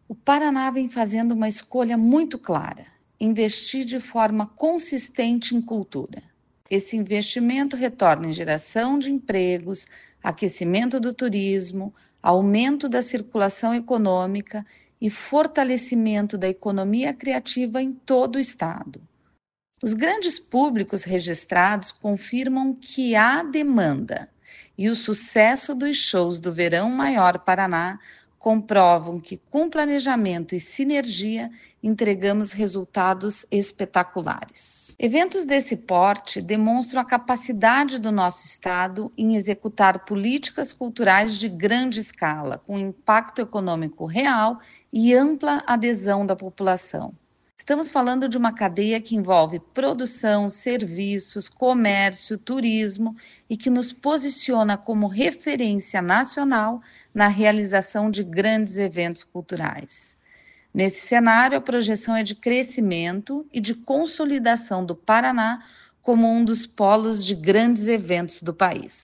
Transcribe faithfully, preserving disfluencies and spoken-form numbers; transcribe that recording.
O Paraná vem fazendo uma escolha muito clara: investir de forma consistente em cultura. Esse investimento retorna em geração de empregos, aquecimento do turismo, aumento da circulação econômica e fortalecimento da economia criativa em todo o estado. Os grandes públicos registrados confirmam que há demanda, e o sucesso dos shows do Verão Maior Paraná comprovam que, com planejamento e sinergia, entregamos resultados espetaculares. Eventos desse porte demonstram a capacidade do nosso Estado em executar políticas culturais de grande escala, com impacto econômico real e ampla adesão da população. Estamos falando de uma cadeia que envolve produção, serviços, comércio, turismo e que nos posiciona como referência nacional na realização de grandes eventos culturais. Nesse cenário, a projeção é de crescimento e de consolidação do Paraná como um dos polos de grandes eventos do país.